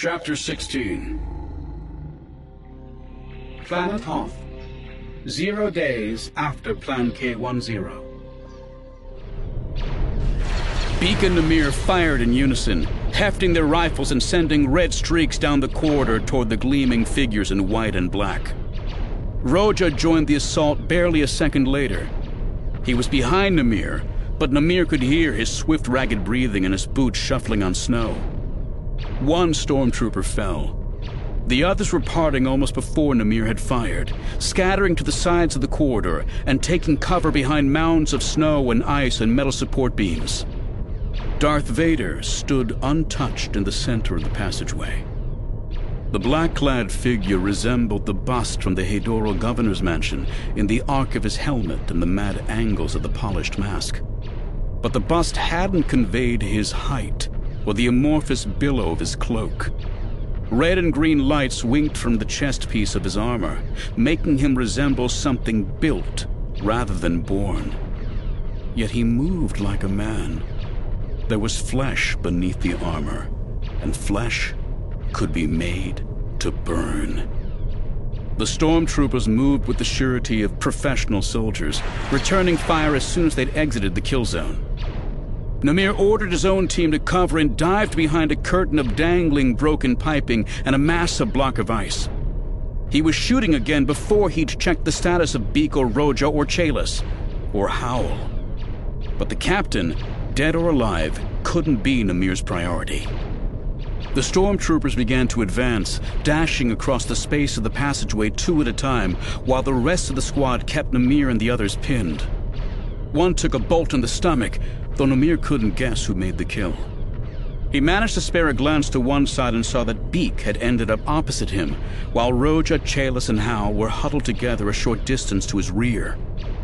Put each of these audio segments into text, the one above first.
Chapter 16. Planet Hoth. 0 days after Plan K-10. Beak and Namir fired in unison, hefting their rifles and sending red streaks down the corridor toward the gleaming figures in white and black. Roja joined the assault barely a second later. He was behind Namir, but Namir could hear his swift, ragged breathing and his boots shuffling on snow. One stormtrooper fell. The others were parting almost before Namir had fired, scattering to the sides of the corridor and taking cover behind mounds of snow and ice and metal support beams. Darth Vader stood untouched in the center of the passageway. The black-clad figure resembled the bust from the Hadoro governor's mansion in the arc of his helmet and the mad angles of the polished mask. But the bust hadn't conveyed his height or the amorphous billow of his cloak. Red and green lights winked from the chest piece of his armor, making him resemble something built rather than born. Yet he moved like a man. There was flesh beneath the armor, and flesh could be made to burn. The stormtroopers moved with the surety of professional soldiers, returning fire as soon as they'd exited the kill zone. Namir ordered his own team to cover and dived behind a curtain of dangling broken piping and a massive block of ice. He was shooting again before he'd checked the status of Beak or Roja or Chaylis, or Howl. But the captain, dead or alive, couldn't be Namir's priority. The stormtroopers began to advance, dashing across the space of the passageway 2 at a time, while the rest of the squad kept Namir and the others pinned. One took a bolt in the stomach, though Namir couldn't guess who made the kill. He managed to spare a glance to one side and saw that Beak had ended up opposite him, while Roja, Chaylis, and Howl were huddled together a short distance to his rear.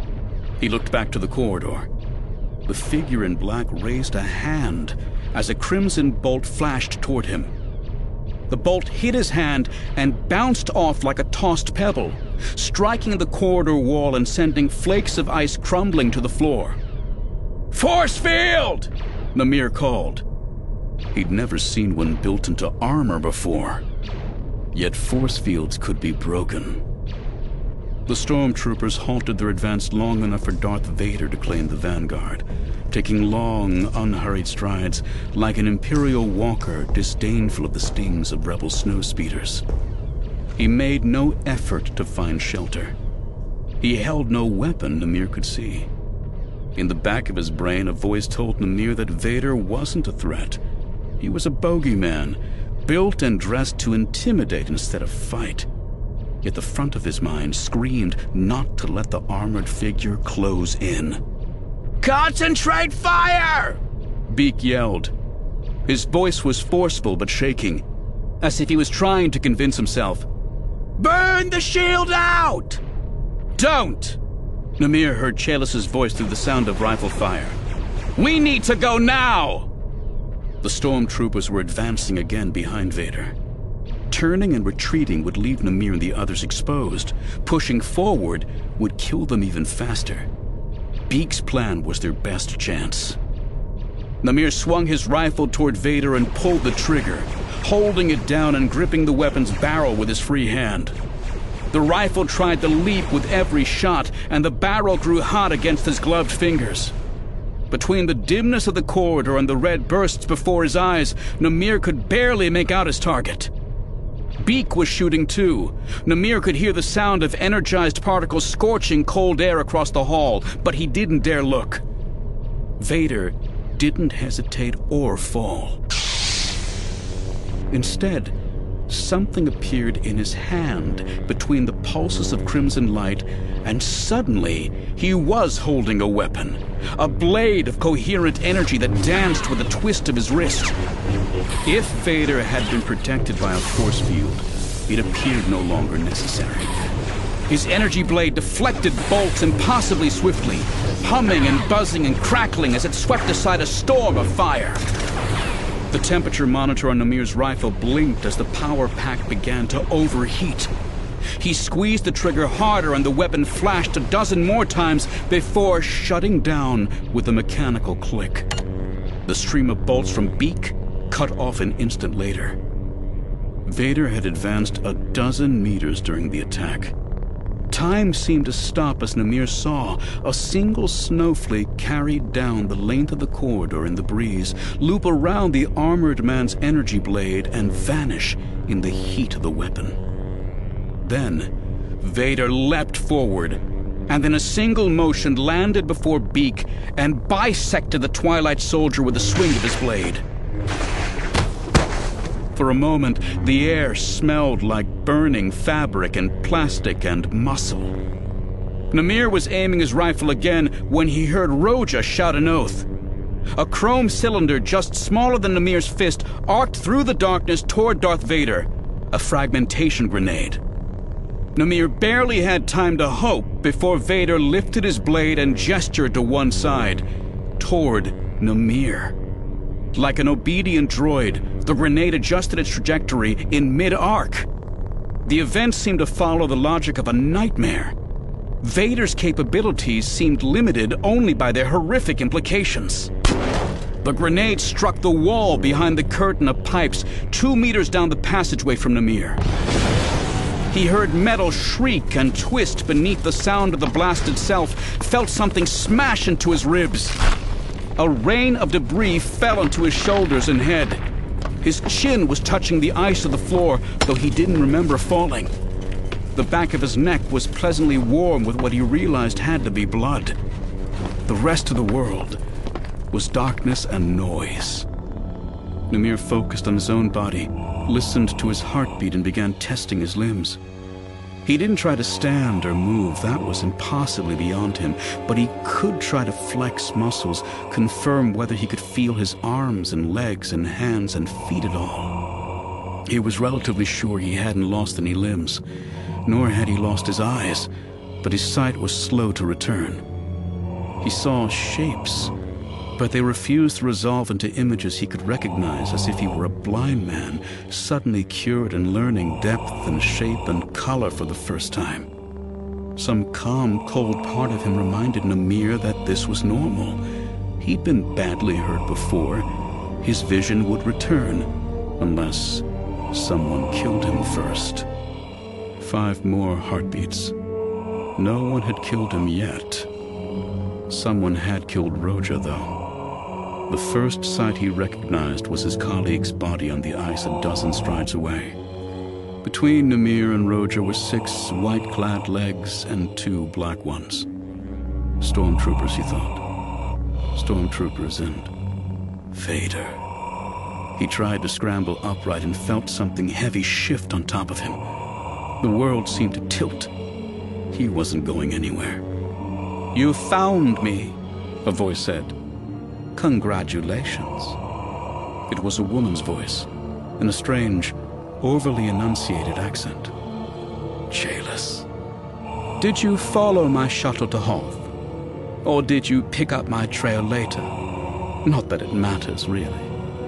He looked back to the corridor. The figure in black raised a hand as a crimson bolt flashed toward him. The bolt hit his hand and bounced off like a tossed pebble, striking the corridor wall and sending flakes of ice crumbling to the floor. "Force field!" Namir called. He'd never seen one built into armor before. Yet force fields could be broken. The stormtroopers halted their advance long enough for Darth Vader to claim the vanguard, taking long, unhurried strides like an Imperial walker disdainful of the stings of rebel snowspeeders. He made no effort to find shelter. He held no weapon Namir could see. In the back of his brain, a voice told Namir that Vader wasn't a threat. He was a bogeyman, built and dressed to intimidate instead of fight. Yet the front of his mind screamed not to let the armored figure close in. "Concentrate fire!" Beak yelled. His voice was forceful but shaking, as if he was trying to convince himself. "Burn the shield out!" "Don't!" Namir heard Chaylis' voice through the sound of rifle fire. "We need to go now!" The stormtroopers were advancing again behind Vader. Turning and retreating would leave Namir and the others exposed. Pushing forward would kill them even faster. Beak's plan was their best chance. Namir swung his rifle toward Vader and pulled the trigger, holding it down and gripping the weapon's barrel with his free hand. The rifle tried to leap with every shot, and the barrel grew hot against his gloved fingers. Between the dimness of the corridor and the red bursts before his eyes, Namir could barely make out his target. Beak was shooting too. Namir could hear the sound of energized particles scorching cold air across the hall, but he didn't dare look. Vader didn't hesitate or fall. Instead, something appeared in his hand between the pulses of crimson light, and suddenly he was holding a weapon, a blade of coherent energy that danced with a twist of his wrist. If Vader had been protected by a force field, it appeared no longer necessary. His energy blade deflected bolts impossibly swiftly, humming and buzzing and crackling as it swept aside a storm of fire. The temperature monitor on Namir's rifle blinked as the power pack began to overheat. He squeezed the trigger harder and the weapon flashed a dozen more times before shutting down with a mechanical click. The stream of bolts from Beak cut off an instant later. Vader had advanced a dozen meters during the attack. Time seemed to stop as Namir saw a single snowflake carried down the length of the corridor in the breeze, loop around the armored man's energy blade, and vanish in the heat of the weapon. Then, Vader leapt forward, and in a single motion landed before Beak and bisected the Twilight Soldier with a swing of his blade. For a moment, the air smelled like burning fabric and plastic and muscle. Namir was aiming his rifle again when he heard Roja shout an oath. A chrome cylinder just smaller than Namir's fist arced through the darkness toward Darth Vader, a fragmentation grenade. Namir barely had time to hope before Vader lifted his blade and gestured to one side, toward Namir. Like an obedient droid, the grenade adjusted its trajectory in mid-arc. The events seemed to follow the logic of a nightmare. Vader's capabilities seemed limited only by their horrific implications. The grenade struck the wall behind the curtain of pipes 2 meters down the passageway from Namir. He heard metal shriek and twist beneath the sound of the blast itself, felt something smash into his ribs. A rain of debris fell onto his shoulders and head. His chin was touching the ice of the floor, though he didn't remember falling. The back of his neck was pleasantly warm with what he realized had to be blood. The rest of the world was darkness and noise. Namir focused on his own body, listened to his heartbeat, and began testing his limbs. He didn't try to stand or move, that was impossibly beyond him, but he could try to flex muscles, confirm whether he could feel his arms and legs and hands and feet at all. He was relatively sure he hadn't lost any limbs, nor had he lost his eyes, but his sight was slow to return. He saw shapes, but they refused to resolve into images he could recognize, as if he were a blind man, suddenly cured and learning depth and shape and color for the first time. Some calm, cold part of him reminded Namir that this was normal. He'd been badly hurt before. His vision would return, unless someone killed him first. 5 more heartbeats. No one had killed him yet. Someone had killed Roja, though. The first sight he recognized was his colleague's body on the ice a dozen strides away. Between Namir and Roja were 6 white-clad legs and 2 black ones. Stormtroopers, he thought. Stormtroopers and Vader. He tried to scramble upright and felt something heavy shift on top of him. The world seemed to tilt. He wasn't going anywhere. "You found me," a voice said. "Congratulations." It was a woman's voice, in a strange, overly enunciated accent. Chaylis. "Did you follow my shuttle to Hoth? Or did you pick up my trail later? Not that it matters, really."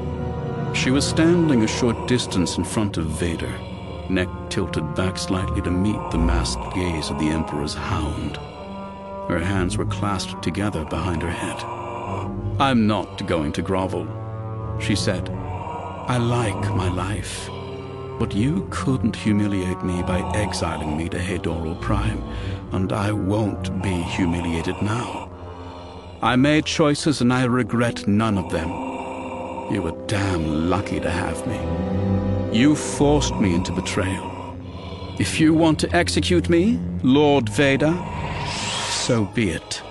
She was standing a short distance in front of Vader, neck tilted back slightly to meet the masked gaze of the Emperor's hound. Her hands were clasped together behind her head. "I'm not going to grovel," she said. "I like my life. But you couldn't humiliate me by exiling me to Hedorul Prime, and I won't be humiliated now. I made choices and I regret none of them. You were damn lucky to have me. You forced me into betrayal. If you want to execute me, Lord Vader, so be it."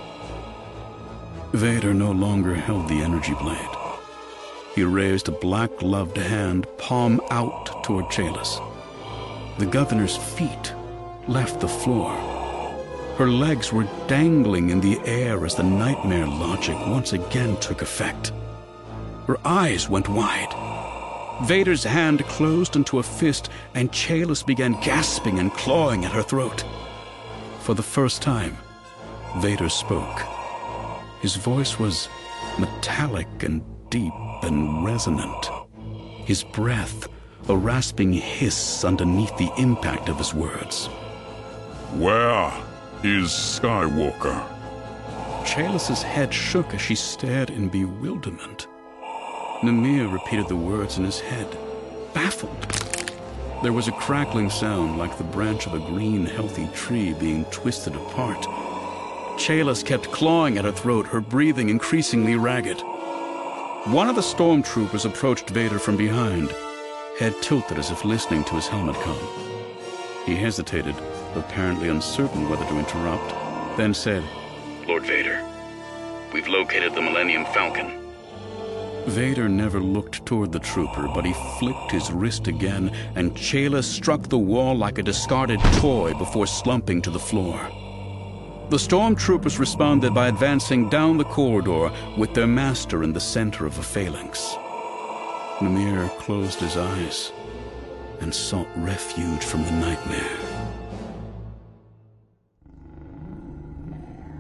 Vader no longer held the energy blade. He raised a black-gloved hand, palm out toward Chaylis. The governor's feet left the floor. Her legs were dangling in the air as the nightmare logic once again took effect. Her eyes went wide. Vader's hand closed into a fist, and Chaylis began gasping and clawing at her throat. For the first time, Vader spoke. His voice was metallic and deep and resonant. His breath, a rasping hiss underneath the impact of his words. "Where is Skywalker?" Chaylis' head shook as she stared in bewilderment. Namir repeated the words in his head, baffled. There was a crackling sound like the branch of a green, healthy tree being twisted apart. Chaylis kept clawing at her throat, her breathing increasingly ragged. One of the stormtroopers approached Vader from behind, head tilted as if listening to his helmet comm. He hesitated, apparently uncertain whether to interrupt, then said, "Lord Vader, we've located the Millennium Falcon." Vader never looked toward the trooper, but he flicked his wrist again, and Chaylis struck the wall like a discarded toy before slumping to the floor. The stormtroopers responded by advancing down the corridor with their master in the center of a phalanx. Namir closed his eyes and sought refuge from the nightmare.